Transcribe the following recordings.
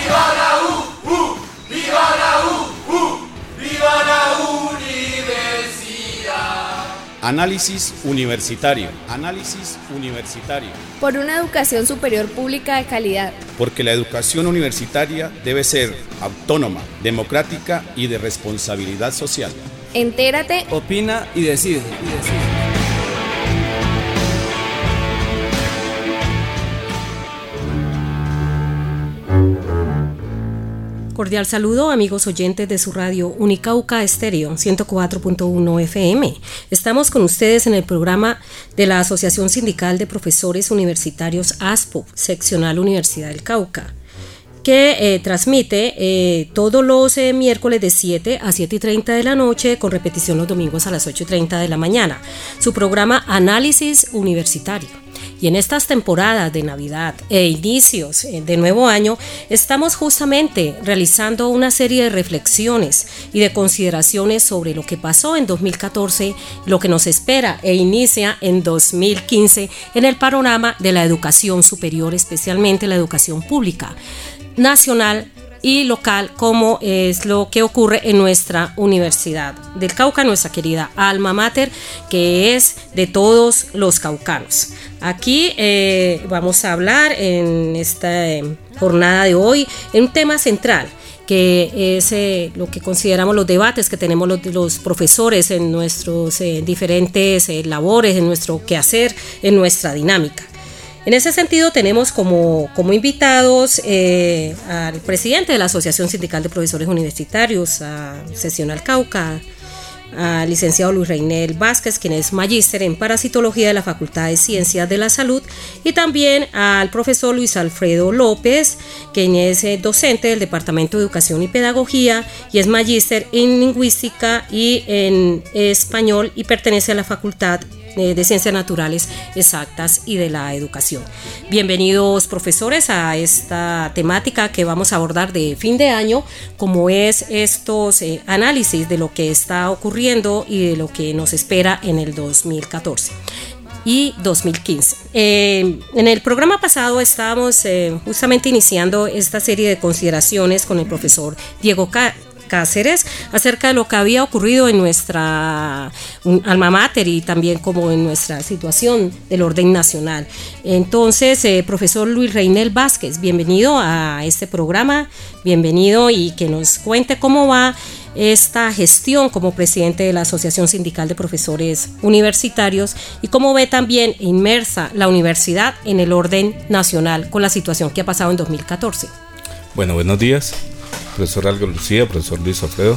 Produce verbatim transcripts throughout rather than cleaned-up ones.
¡Viva la U! ¡Uh! ¡Viva la U! ¡Uh! ¡Viva la universidad! Análisis universitario. Análisis universitario. Por una educación superior pública de calidad. Porque la educación universitaria debe ser autónoma, democrática y de responsabilidad social. Entérate, opina y decide. Y decide. Cordial saludo, amigos oyentes de su radio Unicauca Estéreo ciento cuatro punto uno F M. Estamos con ustedes en el programa de la Asociación Sindical de Profesores Universitarios ASPO, seccional Universidad del Cauca, que eh, transmite eh, todos los eh, miércoles de siete a siete y treinta de la noche, con repetición los domingos a las ocho y treinta de la mañana. Su programa Análisis Universitario. Y en estas temporadas de Navidad e inicios de nuevo año, estamos justamente realizando una serie de reflexiones y de consideraciones sobre lo que pasó en dos mil catorce, lo que nos espera e inicia en dos mil quince en el panorama de la educación superior, especialmente la educación pública, nacional y local, como es lo que ocurre en nuestra Universidad del Cauca, nuestra querida alma mater, que es de todos los caucanos. Aquí eh, vamos a hablar en esta eh, jornada de hoy en un tema central, que es eh, lo que consideramos los debates que tenemos los, los profesores en nuestros eh, diferentes eh, labores, en nuestro quehacer, en nuestra dinámica. En ese sentido tenemos como, como invitados eh, al presidente de la Asociación Sindical de Profesores Universitarios, a Seccional Cauca, al licenciado Luis Reinel Vázquez, quien es magíster en parasitología de la Facultad de Ciencias de la Salud, y también al profesor Luis Alfredo López, quien es eh, docente del Departamento de Educación y Pedagogía y es magíster en lingüística y en español y pertenece a la Facultad de Ciencias Naturales Exactas y de la Educación. Bienvenidos, profesores, a esta temática que vamos a abordar de fin de año, como es estos eh, análisis de lo que está ocurriendo y de lo que nos espera en el dos mil catorce y dos mil quince. Eh, en el programa pasado estábamos eh, justamente iniciando esta serie de consideraciones con el profesor Diego Cá- Cáceres acerca de lo que había ocurrido en nuestra um, alma mater y también como en nuestra situación del orden nacional. Entonces, eh, profesor Luis Reinel Vázquez, bienvenido a este programa, bienvenido, y que nos cuente cómo va esta gestión como presidente de la Asociación Sindical de Profesores Universitarios y cómo ve también inmersa la universidad en el orden nacional con la situación que ha pasado en dos mil catorce. Bueno, buenos días. Profesor Algo Lucía, profesor Luis Alfredo.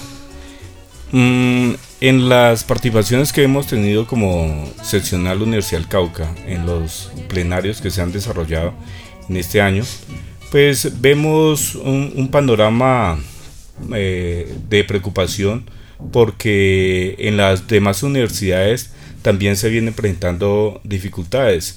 Mm, en las participaciones que hemos tenido como seccional Universidad del Cauca, en los plenarios que se han desarrollado en este año, pues vemos un, un panorama eh, de preocupación, porque en las demás universidades también se vienen presentando dificultades.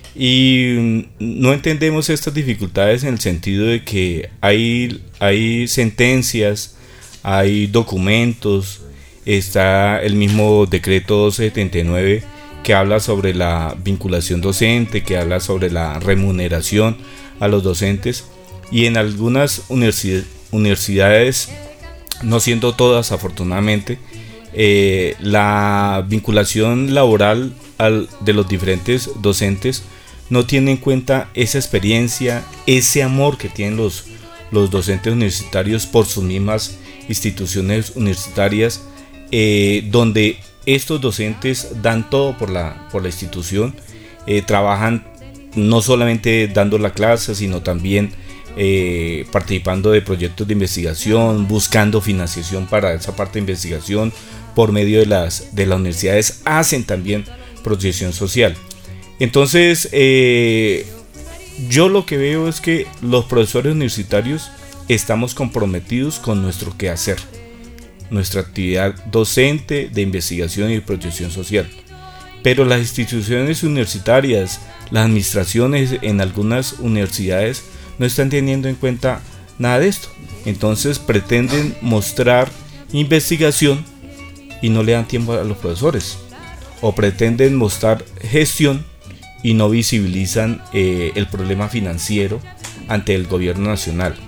Y no entendemos estas dificultades en el sentido de que hay, hay sentencias, hay documentos, está el mismo decreto doscientos setenta y nueve que habla sobre la vinculación docente, que habla sobre la remuneración a los docentes, y en algunas universi- universidades, no siendo todas afortunadamente, eh, la vinculación laboral al, de los diferentes docentes no tiene en cuenta esa experiencia, ese amor que tienen los, los docentes universitarios por sus mismas instituciones universitarias, eh, donde estos docentes dan todo por la, por la institución, eh, trabajan no solamente dando la clase, sino también eh, participando de proyectos de investigación, buscando financiación para esa parte de investigación por medio de las, de las universidades, hacen también proyección social. Entonces, eh, yo lo que veo es que los profesores universitarios estamos comprometidos con nuestro quehacer, nuestra actividad docente, de investigación y de proyección social. Pero las instituciones universitarias, las administraciones en algunas universidades no están teniendo en cuenta nada de esto. Entonces pretenden mostrar investigación y no le dan tiempo a los profesores, o pretenden mostrar gestión y no visibilizan eh, el problema financiero ante el gobierno nacional.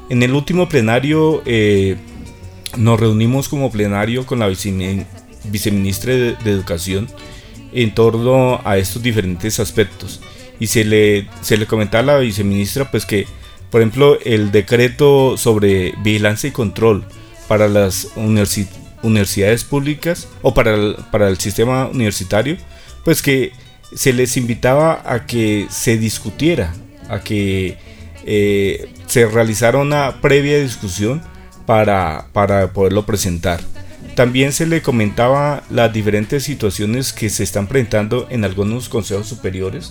En el último plenario eh, nos reunimos como plenario con la vicemin- viceministra de, de Educación en torno a estos diferentes aspectos, y se le, se le comentaba a la viceministra pues que, por ejemplo, el decreto sobre vigilancia y control para las universi- universidades públicas o para el, para el sistema universitario, pues que se les invitaba a que se discutiera, a que eh, se realizara una previa discusión para, para poderlo presentar. También se le comentaba las diferentes situaciones que se están presentando en algunos consejos superiores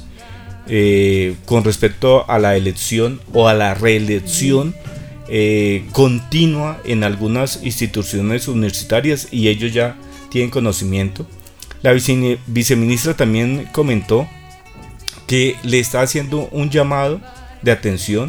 eh, con respecto a la elección o a la reelección eh, continua en algunas instituciones universitarias, y ellos ya tienen conocimiento. La vice, viceministra también comentó que le está haciendo un llamado de atención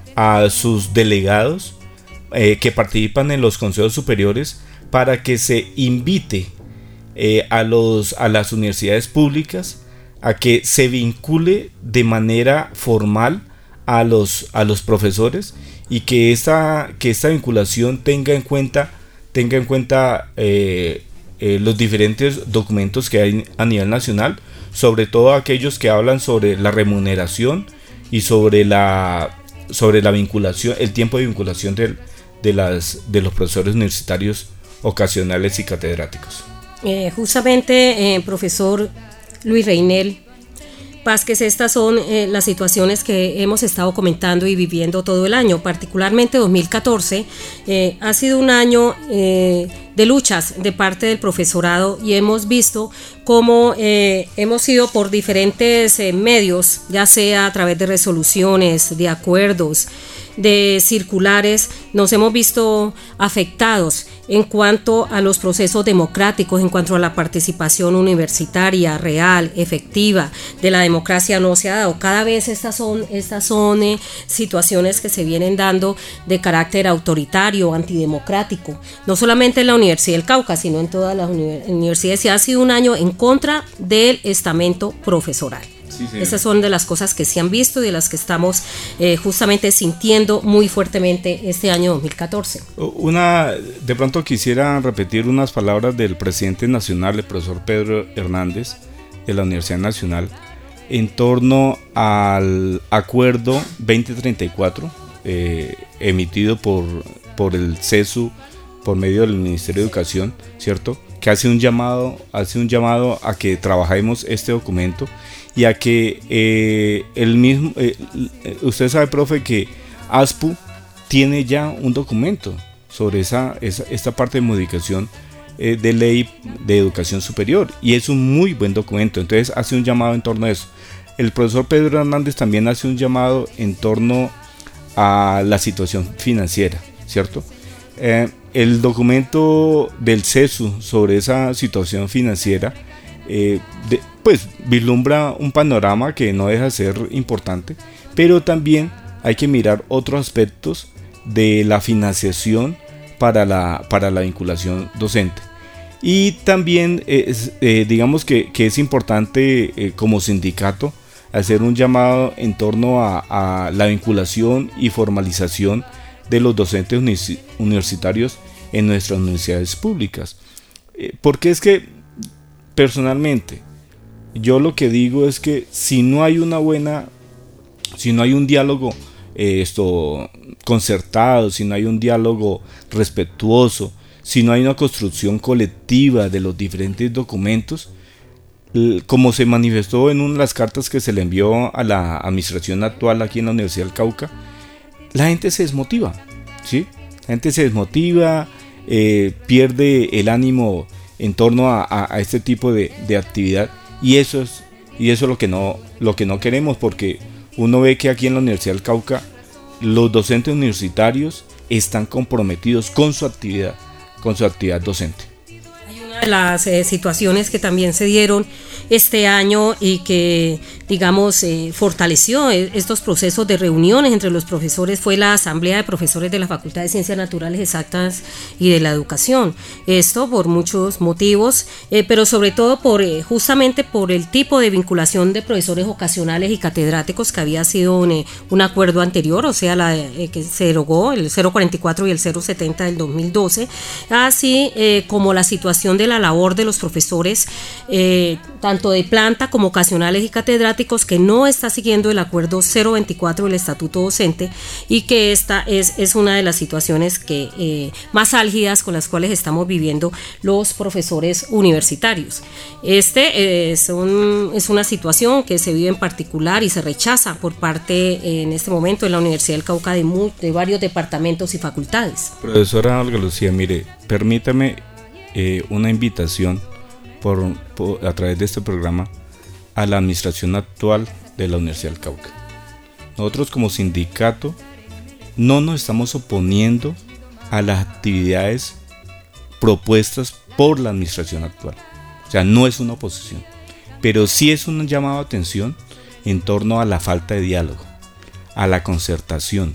a sus delegados eh, que participan en los consejos superiores para que se invite eh, a, los, a las universidades públicas a que se vincule de manera formal a los, a los profesores, y que esta, que esta vinculación tenga en cuenta, tenga en cuenta eh, eh, los diferentes documentos que hay a nivel nacional, sobre todo aquellos que hablan sobre la remuneración y sobre la, sobre la vinculación, el tiempo de vinculación de, de, las, de los profesores universitarios ocasionales y catedráticos. Eh, justamente, eh, profesor Luis Reinel Vázquez, estas son eh, las situaciones que hemos estado comentando y viviendo todo el año. Particularmente dos mil catorce eh, ha sido un año eh, de luchas de parte del profesorado, y hemos visto cómo eh, hemos ido por diferentes eh, medios, ya sea a través de resoluciones, de acuerdos, de circulares, nos hemos visto afectados en cuanto a los procesos democráticos, en cuanto a la participación universitaria real, efectiva, de la democracia no se ha dado. Cada vez estas son, estas son eh, situaciones que se vienen dando de carácter autoritario, antidemocrático, no solamente en la Universidad del Cauca, sino en todas las univers- universidades, y ha sido un año en contra del estamento profesoral. Sí, esas son de las cosas que se han visto y de las que estamos eh, justamente sintiendo muy fuertemente este año dos mil catorce. Una, de pronto quisiera repetir unas palabras del presidente nacional, el profesor Pedro Hernández, de la Universidad Nacional, en torno al acuerdo veinte treinta y cuatro eh, emitido por, por el CESU por medio del Ministerio de Educación, ¿cierto? Que hace un llamado, hace un llamado a que trabajemos este documento, y a que eh, el mismo, eh, usted sabe, profe, que ASPU tiene ya un documento sobre esa, esa esta parte de modificación eh, de ley de educación superior, y es un muy buen documento. Entonces hace un llamado en torno a eso. El profesor Pedro Hernández también hace un llamado en torno a la situación financiera, ¿cierto? Eh, el documento del CESU sobre esa situación financiera eh, de, pues vislumbra un panorama que no deja de ser importante, pero también hay que mirar otros aspectos de la financiación para la, para la vinculación docente. Y también es, eh, digamos que, que es importante eh, como sindicato hacer un llamado en torno a, a la vinculación y formalización de los docentes universi- universitarios en nuestras universidades públicas. Eh, porque es que personalmente yo lo que digo es que si no hay una buena, si no hay un diálogo eh, esto concertado, si no hay un diálogo respetuoso, si no hay una construcción colectiva de los diferentes documentos, como se manifestó en una de las cartas que se le envió a la administración actual aquí en la Universidad del Cauca, la gente se desmotiva, ¿sí? La gente se desmotiva, eh, pierde el ánimo en torno a, a, a este tipo de, de actividad, y eso es y eso es lo que no lo que no queremos, porque uno ve que aquí en la Universidad del Cauca los docentes universitarios están comprometidos con su actividad, con su actividad docente. Hay una de las eh, situaciones que también se dieron este año y que digamos, eh, fortaleció estos procesos de reuniones entre los profesores fue la Asamblea de Profesores de la Facultad de Ciencias Naturales Exactas y de la Educación. Esto por muchos motivos, eh, pero sobre todo por eh, justamente por el tipo de vinculación de profesores ocasionales y catedráticos que había sido un, eh, un acuerdo anterior, o sea, la eh, que se derogó el cero cuarenta y cuatro y el cero setenta del dos mil doce, así eh, como la situación de la labor de los profesores, eh, tanto de planta como ocasionales y catedráticos, que no está siguiendo el acuerdo cero veinticuatro del Estatuto Docente, y que esta es, es una de las situaciones que eh, más álgidas con las cuales estamos viviendo los profesores universitarios. Este eh, es, un, es una situación que se vive en particular y se rechaza por parte eh, en este momento en la Universidad del Cauca de, muy, de varios departamentos y facultades. Profesora Olga Lucía, mire, permítame eh, una invitación por, por, a través de este programa a la administración actual de la Universidad del Cauca. Nosotros como sindicato no nos estamos oponiendo a las actividades propuestas por la administración actual. O sea, no es una oposición, pero sí es un llamado de atención en torno a la falta de diálogo, a la concertación,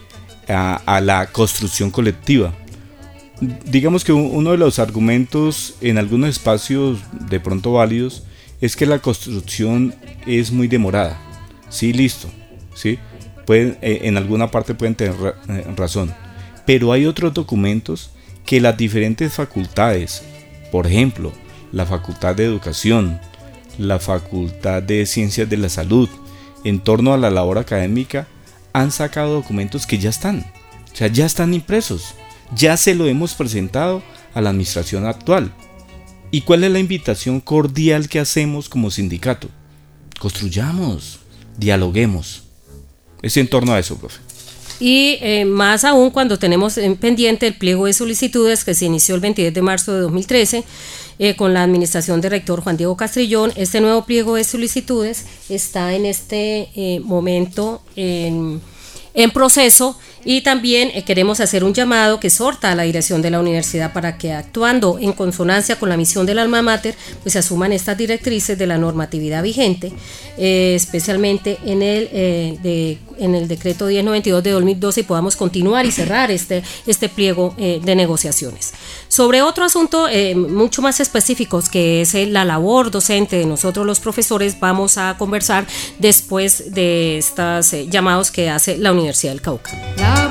a, a la construcción colectiva. Digamos que uno de los argumentos en algunos espacios de pronto válidos es que la construcción es muy demorada. Sí, listo, sí, pueden, en alguna parte pueden tener razón, pero hay otros documentos que las diferentes facultades, por ejemplo, la Facultad de Educación, la Facultad de Ciencias de la Salud, en torno a la labor académica, han sacado documentos que ya están, o sea, ya están impresos, ya se lo hemos presentado a la administración actual. ¿Y cuál es la invitación cordial que hacemos como sindicato? Construyamos, dialoguemos. Es en torno a eso, profe. Y eh, más aún cuando tenemos en pendiente el pliego de solicitudes que se inició el veintidós de marzo de dos mil trece eh, con la administración del rector Juan Diego Castrillón. Este nuevo pliego de solicitudes está en este eh, momento en, en proceso, y también eh, queremos hacer un llamado que exhorta a la dirección de la universidad para que, actuando en consonancia con la misión del alma mater, pues se asuman estas directrices de la normatividad vigente, eh, especialmente en el, eh, de, en el decreto diez noventa y dos de dos mil doce, y podamos continuar y cerrar este, este pliego eh, de negociaciones. Sobre otro asunto eh, mucho más específico, que es eh, la labor docente de nosotros los profesores, vamos a conversar después de estos eh, llamados que hace la Universidad del Cauca. La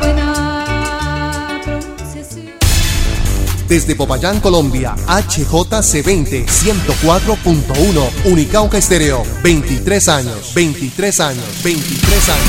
buena pronunciación. Desde Popayán, Colombia, H J C veinte, ciento cuatro punto uno, Unicauca Estéreo, veintitrés años, veintitrés años, veintitrés años.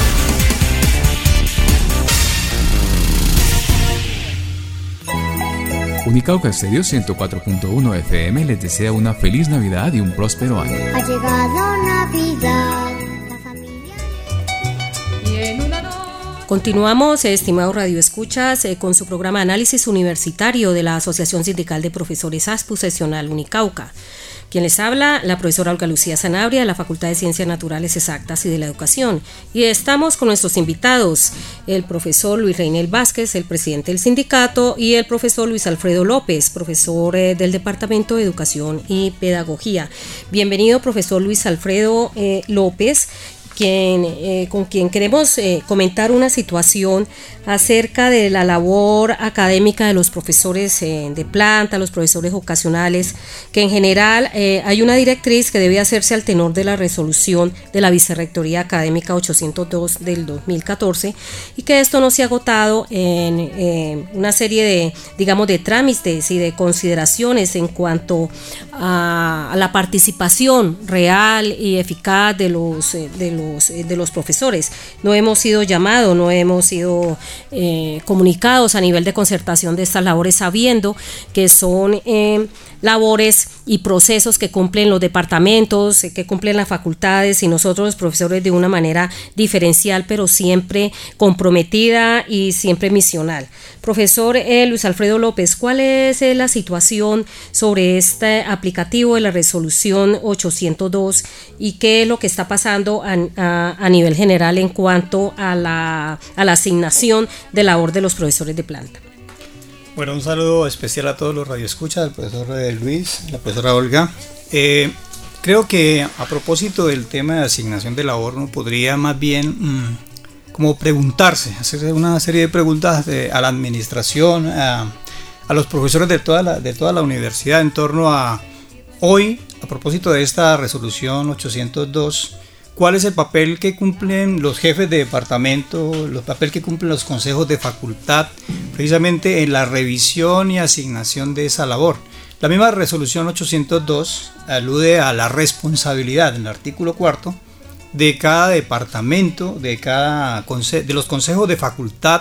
Unicauca Estéreo ciento cuatro punto uno F M les desea una feliz Navidad y un próspero año. Ha llegado Navidad, la familia. Y en una noche. Continuamos, estimados radioescuchas, eh, con su programa Análisis Universitario de la Asociación Sindical de Profesores ASPU Seccional Unicauca. Quien les habla, la profesora Olga Lucía Sanabria, de la Facultad de Ciencias Naturales Exactas y de la Educación. Y estamos con nuestros invitados, el profesor Luis Reinel Vázquez, el presidente del sindicato, y el profesor Luis Alfredo López, profesor eh, del Departamento de Educación y Pedagogía. Bienvenido, profesor Luis Alfredo eh, López, quien, eh, con quien queremos eh, comentar una situación acerca de la labor académica de los profesores eh, de planta, los profesores ocasionales, que en general eh, hay una directriz que debe hacerse al tenor de la resolución de la Vicerrectoría Académica ochocientos dos del dos mil catorce, y que esto no se ha agotado en eh, una serie de, digamos, de trámites y de consideraciones en cuanto a, a la participación real y eficaz de los, eh, de los, eh, de los profesores. No hemos sido llamados, no hemos sido Eh, comunicados a nivel de concertación de estas labores, sabiendo que son eh, labores y procesos que cumplen los departamentos, eh, que cumplen las facultades, y nosotros los profesores de una manera diferencial, pero siempre comprometida y siempre misional. Profesor eh, Luis Alfredo López, ¿cuál es eh, la situación sobre este aplicativo de la resolución ochocientos dos y qué es lo que está pasando a, a, a nivel general en cuanto a la, a la asignación de labor de los profesores de planta? Bueno, un saludo especial a todos los radioescuchas, al profesor Luis, la profesora Olga. Eh, creo que a propósito del tema de asignación de labor, uno podría más bien mmm, como preguntarse, hacer una serie de preguntas de, a la administración, a, a los profesores de toda, la, de toda la universidad en torno a hoy, a propósito de esta resolución ochocientos dos, ¿cuál es el papel que cumplen los jefes de departamento, el papel que cumplen los consejos de facultad, precisamente en la revisión y asignación de esa labor? La misma resolución ochocientos dos alude a la responsabilidad en el artículo cuarto de cada departamento, de, cada conse- de los consejos de facultad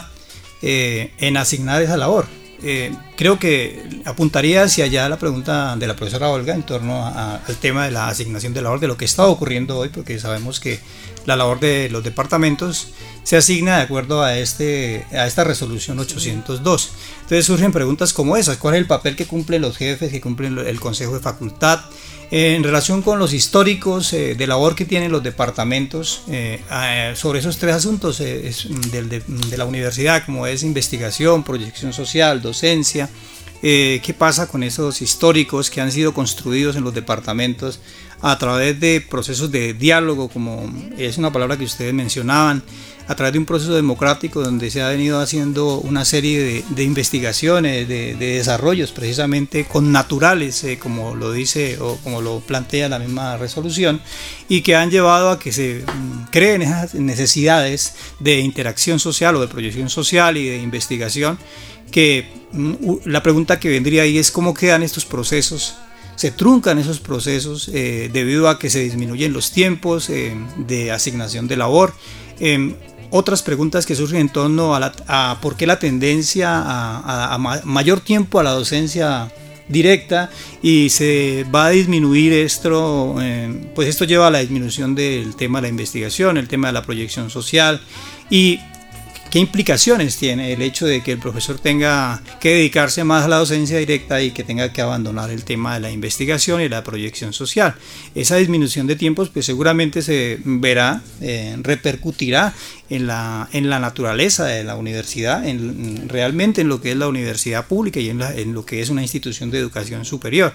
eh, en asignar esa labor. Eh, creo que apuntaría hacia allá la pregunta de la profesora Olga en torno a, a, al tema de la asignación de labor, de lo que está ocurriendo hoy, porque sabemos que la labor de los departamentos se asigna de acuerdo a, este, a esta resolución ochocientos dos. Entonces surgen preguntas como esas: ¿cuál es el papel que cumplen los jefes, que cumplen el consejo de facultad en relación con los históricos eh, de labor que tienen los departamentos eh, eh, sobre esos tres asuntos eh, es, de, de, de la universidad, como es investigación, proyección social, docencia? Eh, ¿Qué pasa con esos históricos que han sido construidos en los departamentos a través de procesos de diálogo, como es una palabra que ustedes mencionaban, a través de un proceso democrático donde se ha venido haciendo una serie de, de investigaciones, de, de desarrollos precisamente con naturales, eh, como lo dice o como lo plantea la misma resolución, y que han llevado a que se mm, creen esas necesidades de interacción social o de proyección social y de investigación, que mm, la pregunta que vendría ahí es cómo quedan estos procesos. Se truncan esos procesos eh, debido a que se disminuyen los tiempos eh, de asignación de labor. Eh, otras preguntas que surgen en torno a, la, a por qué la tendencia a, a, a mayor tiempo a la docencia directa y se va a disminuir esto, eh, pues esto lleva a la disminución del tema de la investigación, el tema de la proyección social, y ¿qué implicaciones tiene el hecho de que el profesor tenga que dedicarse más a la docencia directa y que tenga que abandonar el tema de la investigación y la proyección social? Esa disminución de tiempos pues seguramente se verá, eh, repercutirá en la, en la naturaleza de la universidad, en, realmente en lo que es la universidad pública y en, la, en lo que es una institución de educación superior.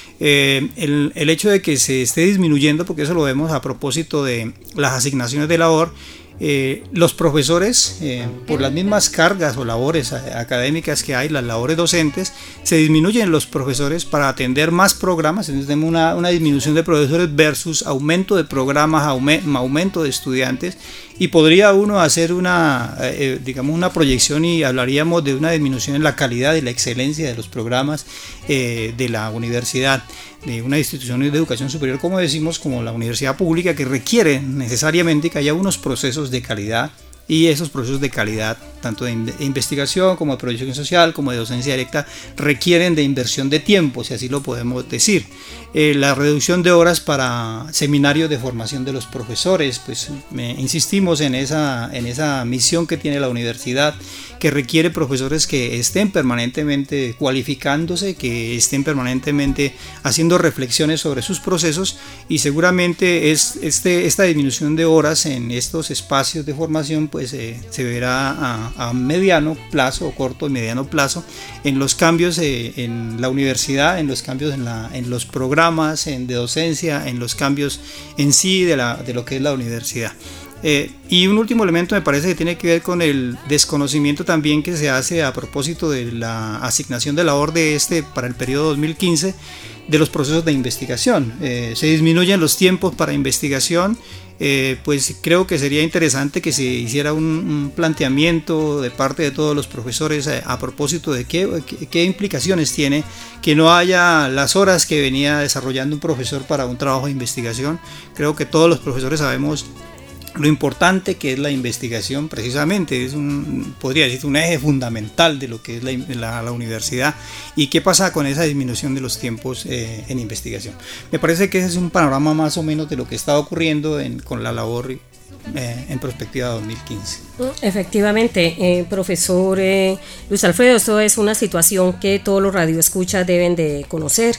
Eh, el, el hecho de que se esté disminuyendo, porque eso lo vemos a propósito de las asignaciones de labor, Eh, los profesores, eh, por las mismas cargas o labores académicas que hay, las labores docentes, se disminuyen los profesores para atender más programas. Entonces tenemos una, una disminución de profesores versus aumento de programas, aume, aumento de estudiantes, y podría uno hacer una, eh, digamos, una proyección y hablaríamos de una disminución en la calidad y la excelencia de los programas eh, de la universidad, de una institución de educación superior, como decimos, como la universidad pública, que requiere necesariamente que haya unos procesos de calidad, y esos procesos de calidad, tanto de investigación como de proyección social, como de docencia directa, requieren de inversión de tiempo, si así lo podemos decir. Eh, la reducción de horas para seminarios de formación de los profesores, pues eh, insistimos en esa, en esa misión que tiene la universidad, que requiere profesores que estén permanentemente cualificándose, que estén permanentemente haciendo reflexiones sobre sus procesos, y seguramente es este, esta disminución de horas en estos espacios de formación pues eh, se verá a, a mediano plazo o corto y mediano plazo en los cambios eh, en la universidad, en los cambios en, la, en los programas en, de docencia, en los cambios en sí de, la, de lo que es la universidad. Eh, y un último elemento me parece que tiene que ver con el desconocimiento también que se hace a propósito de la asignación de labor de este para el periodo dos mil quince de los procesos de investigación. Eh, se disminuyen los tiempos para investigación. Eh, pues creo que sería interesante que se hiciera un, un planteamiento de parte de todos los profesores a, a propósito de qué, qué, qué implicaciones tiene que no haya las horas que venía desarrollando un profesor para un trabajo de investigación. Creo que todos los profesores sabemos lo importante que es la investigación, precisamente es un, podría decir, un eje fundamental de lo que es la, la, la universidad, y qué pasa con esa disminución de los tiempos eh, en investigación. Me parece que ese es un panorama más o menos de lo que está ocurriendo en, con la labor eh, en perspectiva dos mil quince. Efectivamente, eh, profesor eh, Luis Alfredo, esto es una situación que todos los radioescuchas deben de conocer.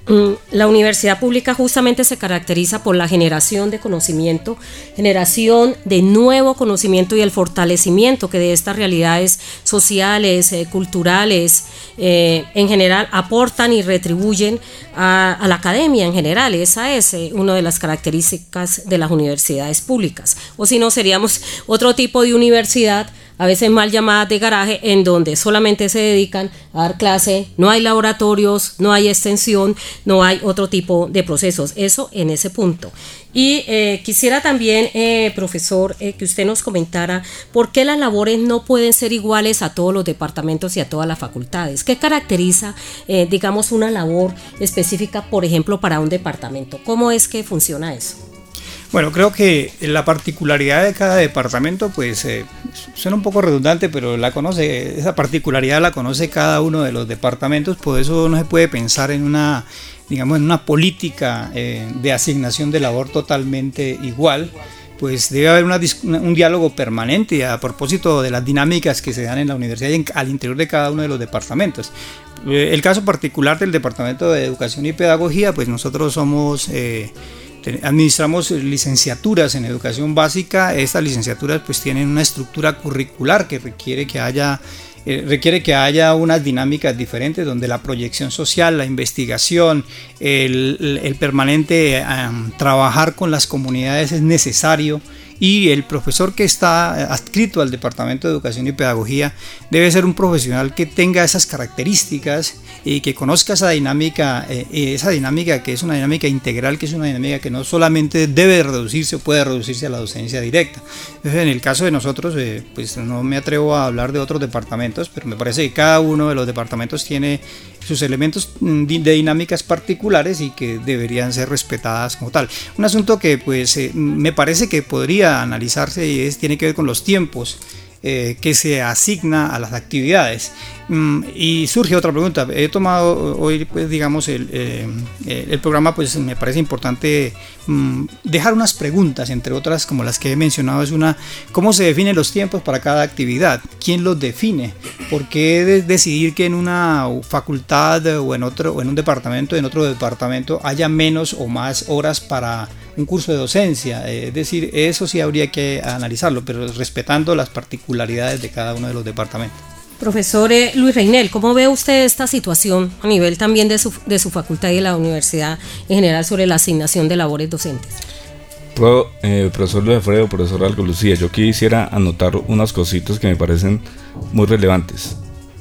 La universidad pública justamente se caracteriza por la generación de conocimiento, generación de nuevo conocimiento y el fortalecimiento que de estas realidades sociales, eh, culturales, eh, en general aportan y retribuyen a, a la academia en general. Esa es eh, una de las características de las universidades públicas. O si no, seríamos otro tipo de universidad, a veces mal llamadas de garaje, en donde solamente se dedican a dar clase, no hay laboratorios, no hay extensión, no hay otro tipo de procesos. Eso en ese punto. Y eh, quisiera también, eh, profesor, eh, que usted nos comentara por qué las labores no pueden ser iguales a todos los departamentos y a todas las facultades. ¿Qué caracteriza, eh, digamos, una labor específica, por ejemplo, para un departamento? ¿Cómo es que funciona eso? Bueno, creo que la particularidad de cada departamento, pues eh, suena un poco redundante, pero la conoce, esa particularidad la conoce cada uno de los departamentos, por eso no se puede pensar en una, digamos, en una política eh, de asignación de labor totalmente igual. Pues debe haber una, un diálogo permanente a propósito de las dinámicas que se dan en la universidad y en, al interior de cada uno de los departamentos. Eh, el caso particular del Departamento de Educación y Pedagogía, pues nosotros somos... Eh, administramos licenciaturas en educación básica. Estas licenciaturas pues tienen una estructura curricular que requiere que haya eh, requiere que haya unas dinámicas diferentes donde la proyección social, la investigación, el, el, el permanente um, trabajar con las comunidades es necesario. Y el profesor que está adscrito al Departamento de Educación y Pedagogía debe ser un profesional que tenga esas características y que conozca esa dinámica, eh, esa dinámica que es una dinámica integral, que es una dinámica que no solamente debe reducirse o puede reducirse a la docencia directa. Entonces, en el caso de nosotros, eh, pues no me atrevo a hablar de otros departamentos, pero me parece que cada uno de los departamentos tiene sus elementos de dinámicas particulares y que deberían ser respetadas como tal. Un asunto que pues eh, me parece que podría analizarse y es, tiene que ver con los tiempos eh, que se asigna a las actividades. Mm, y surge otra pregunta. He tomado hoy, pues, digamos, el, eh, el programa, pues me parece importante mm, dejar unas preguntas, entre otras como las que he mencionado. Es una, ¿cómo se definen los tiempos para cada actividad? ¿Quién los define? ¿Por qué de decidir que en una facultad o en otro, o en un departamento, en otro departamento haya menos o más horas para un curso de docencia? Es decir, eso sí habría que analizarlo, pero respetando las particularidades de cada uno de los departamentos. Profesor eh, Luis Reinel, ¿cómo ve usted esta situación a nivel también de su, de su facultad y de la universidad en general sobre la asignación de labores docentes? Pro, eh, profesor Luis Alfredo, profesor Algo Lucía, yo quisiera anotar unas cositas que me parecen muy relevantes.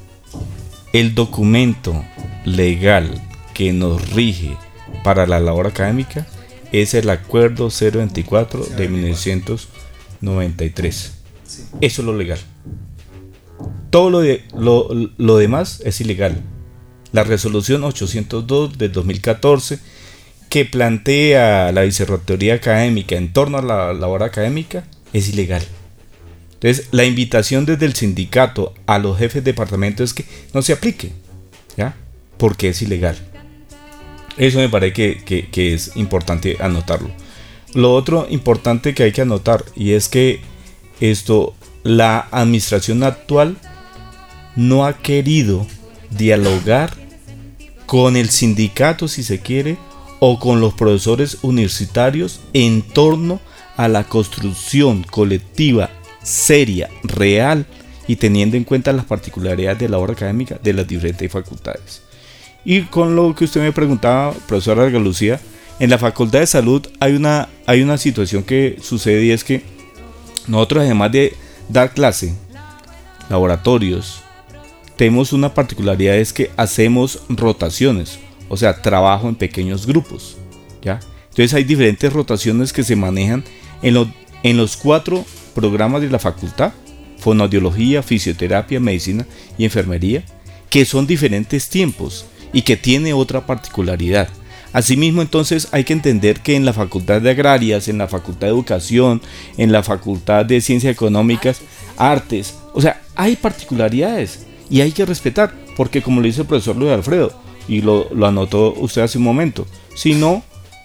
El documento legal que nos rige para la labor académica es el Acuerdo cero veinticuatro de mil novecientos noventa y tres. Eso es lo legal. Todo lo, de, lo, lo demás es ilegal. La resolución ochocientos dos del dos mil catorce, que plantea la vicerrectoría académica en torno a la labor académica, es ilegal. Entonces, la invitación desde el sindicato a los jefes de departamento es que no se aplique, ¿ya? Porque es ilegal. Eso me parece que, que, que es importante anotarlo. Lo otro importante que hay que anotar, y es que esto, la administración actual no ha querido dialogar con el sindicato, si se quiere, o con los profesores universitarios en torno a la construcción colectiva seria, real y teniendo en cuenta las particularidades de la labor académica de las diferentes facultades. Y con lo que usted me preguntaba, profesora Alga Lucía, en la Facultad de Salud hay una, hay una situación que sucede, y es que nosotros, además de dar clase, laboratorios, tenemos una particularidad, es que hacemos rotaciones, o sea, trabajo en pequeños grupos, ¿ya? Entonces hay diferentes rotaciones que se manejan en, lo, en los cuatro programas de la facultad: fonoaudiología, fisioterapia, medicina y enfermería, que son diferentes tiempos y que tiene otra particularidad. Asimismo, entonces, hay que entender que en la Facultad de Agrarias, en la Facultad de Educación, en la Facultad de Ciencias Económicas, Artes, o sea, hay particularidades y hay que respetar, porque como lo dice el profesor Luis Alfredo, y lo, lo anotó usted hace un momento, sino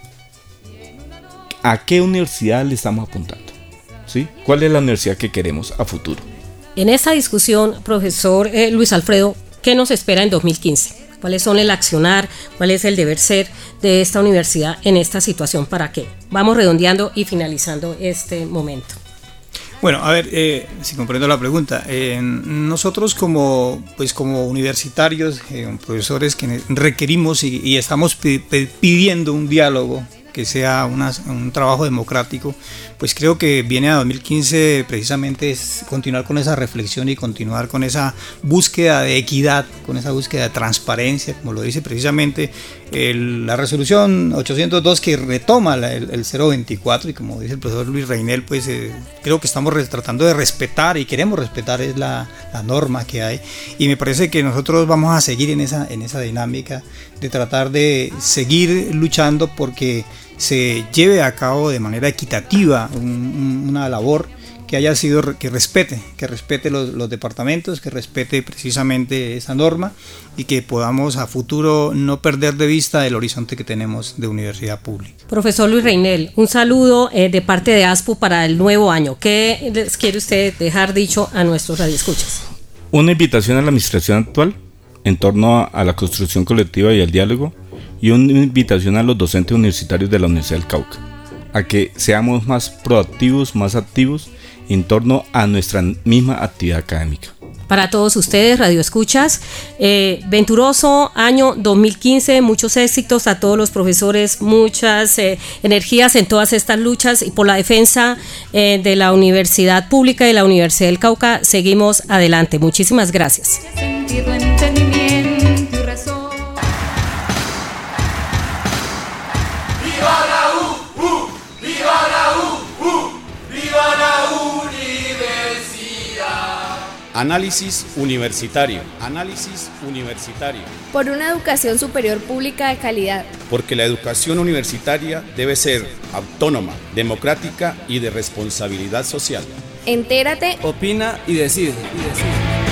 ¿a qué universidad le estamos apuntando? ¿Sí? ¿Cuál es la universidad que queremos a futuro? En esta discusión, profesor eh, Luis Alfredo, ¿qué nos espera en dos mil quince? ¿Cuáles son el accionar? ¿Cuál es el deber ser de esta universidad en esta situación? ¿Para qué? Vamos redondeando y finalizando este momento. Bueno, a ver, eh, si comprendo la pregunta, eh, nosotros como, pues como universitarios, eh, profesores que requerimos y, y estamos pidiendo un diálogo que sea una, un trabajo democrático, pues creo que viene a dos mil quince precisamente es continuar con esa reflexión y continuar con esa búsqueda de equidad, con esa búsqueda de transparencia, como lo dice precisamente el, la resolución ochocientos dos que retoma la, el, el cero veinticuatro, y como dice el profesor Luis Reynel, pues eh, creo que estamos tratando de respetar y queremos respetar es la, la norma que hay, y me parece que nosotros vamos a seguir en esa, en esa dinámica de tratar de seguir luchando porque se lleve a cabo de manera equitativa un, un, una labor que haya sido, que respete, que respete los, los departamentos, que respete precisamente esa norma y que podamos a futuro no perder de vista el horizonte que tenemos de universidad pública. Profesor Luis Reynel, un saludo eh, de parte de ASPU para el nuevo año. ¿Qué les quiere usted dejar dicho a nuestros radioescuchas? Una invitación a la administración actual en torno a la construcción colectiva y al diálogo, y una invitación a los docentes universitarios de la Universidad del Cauca a que seamos más proactivos, más activos en torno a nuestra misma actividad académica. Para todos ustedes, radioescuchas, eh, venturoso año dos mil quince, muchos éxitos a todos los profesores, muchas eh, energías en todas estas luchas y por la defensa eh, de la universidad pública y la Universidad del Cauca. Seguimos adelante. Muchísimas gracias. Sentido, entendimiento y razón. ¡Viva la U! ¡Uh! ¡Viva la U! ¡Uh! ¡Viva la universidad! Análisis universitario. Análisis universitario. Por una educación superior pública de calidad. Porque la educación universitaria debe ser autónoma, democrática y de responsabilidad social. Entérate, Opina y decide. Y decide.